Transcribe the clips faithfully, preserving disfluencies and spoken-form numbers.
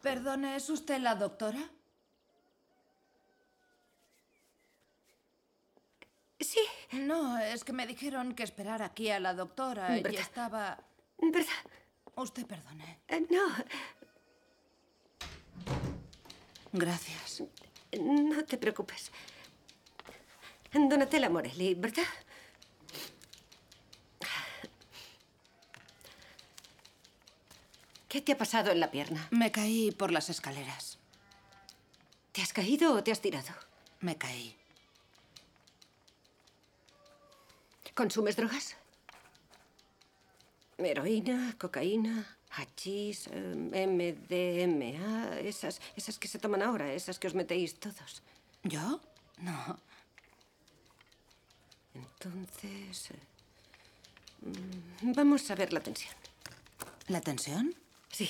Perdone, ¿es usted la doctora? Sí. No, es que me dijeron que esperara aquí a la doctora ¿Verdad? y estaba... ¿Verdad? Usted perdone. Eh, no, Gracias. no te preocupes. Donatella Morelli, ¿verdad? ¿Qué te ha pasado en la pierna? Me caí por las escaleras. ¿Te has caído o te has tirado? Me caí. ¿Consumes drogas? Heroína, cocaína, hachís, eh, M D M A, esas, esas que se toman ahora, esas que os metéis todos. ¿Yo? No. Entonces, eh, mm, vamos a ver la tensión. ¿La tensión? Sí.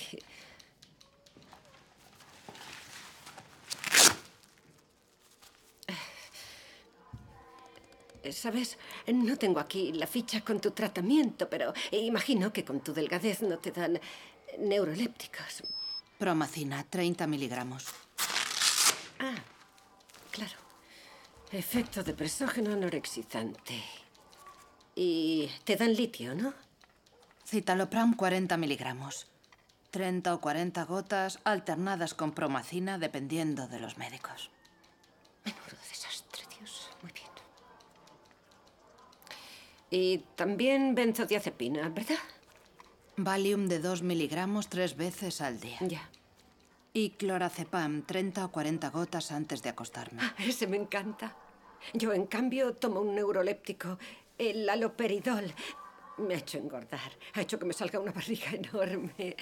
¿Sabes? No tengo aquí la ficha con tu tratamiento, pero imagino que con tu delgadez no te dan neurolépticos. Promacina, treinta miligramos. Ah, claro. Efecto depresógeno anorexizante. Y te dan litio, ¿no? Citalopram, cuarenta miligramos. treinta o cuarenta gotas alternadas con promacina dependiendo de los médicos. Menudo desastre, Dios. Muy bien. Y también benzodiazepina, ¿verdad? Valium de dos miligramos tres veces al día. Ya. Y clorazepam, treinta o cuarenta gotas antes de acostarme. Ah, ese me encanta. Yo, en cambio, tomo un neuroléptico, el haloperidol. Me ha hecho engordar. Ha hecho que me salga una barriga enorme.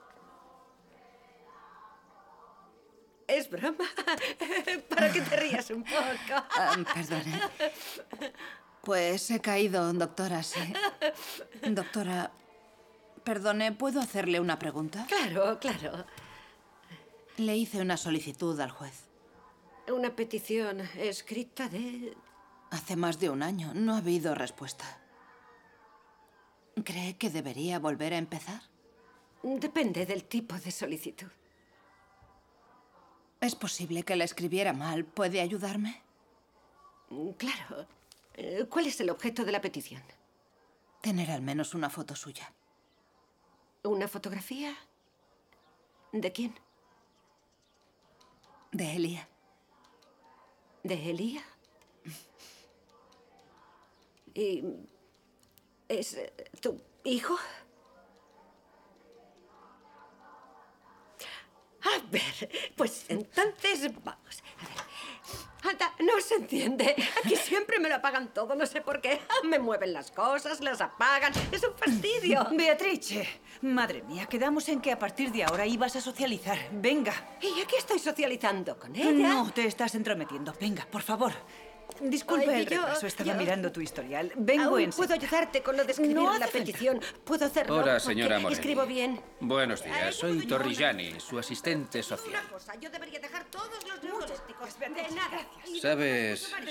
Es broma. Para que te rías un poco. Ah, perdone. Pues he caído, doctora, sí. Doctora, perdone, ¿puedo hacerle una pregunta? Claro, claro. Le hice una solicitud al juez. Una petición escrita de... Hace más de un año. No ha habido respuesta. ¿Cree que debería volver a empezar? Depende del tipo de solicitud. Es posible que la escribiera mal. ¿Puede ayudarme? Claro. Eh, ¿Cuál es el objeto de la petición? Tener al menos una foto suya. ¿Una fotografía? ¿De quién? De Elia. ¿De Elia? ¿Y es eh, tu hijo? A ver, pues entonces vamos. A ver. Anda, no se entiende. Aquí siempre me lo apagan todo, no sé por qué. Me mueven las cosas, las apagan. Es un fastidio. Beatrice, madre mía, quedamos en que a partir de ahora ibas a socializar. Venga. ¿Y aquí estoy socializando con ella? No, te estás entrometiendo. Venga, por favor. Disculpa Ay, el yo- retraso, estaba yo- mirando tu historial. Vengo Aún en puedo ayudarte con lo de escribir No la hace falta. petición. Puedo hacerlo. Hola, porque señora Morelli. Escribo bien. Buenos Ay, días, ¿puedo soy yo? Torrillani, su asistente social. Una cosa, yo debería dejar todos los neurolépticos. gracias, Beatriz, De nada. gracias. Y ¿Sabes?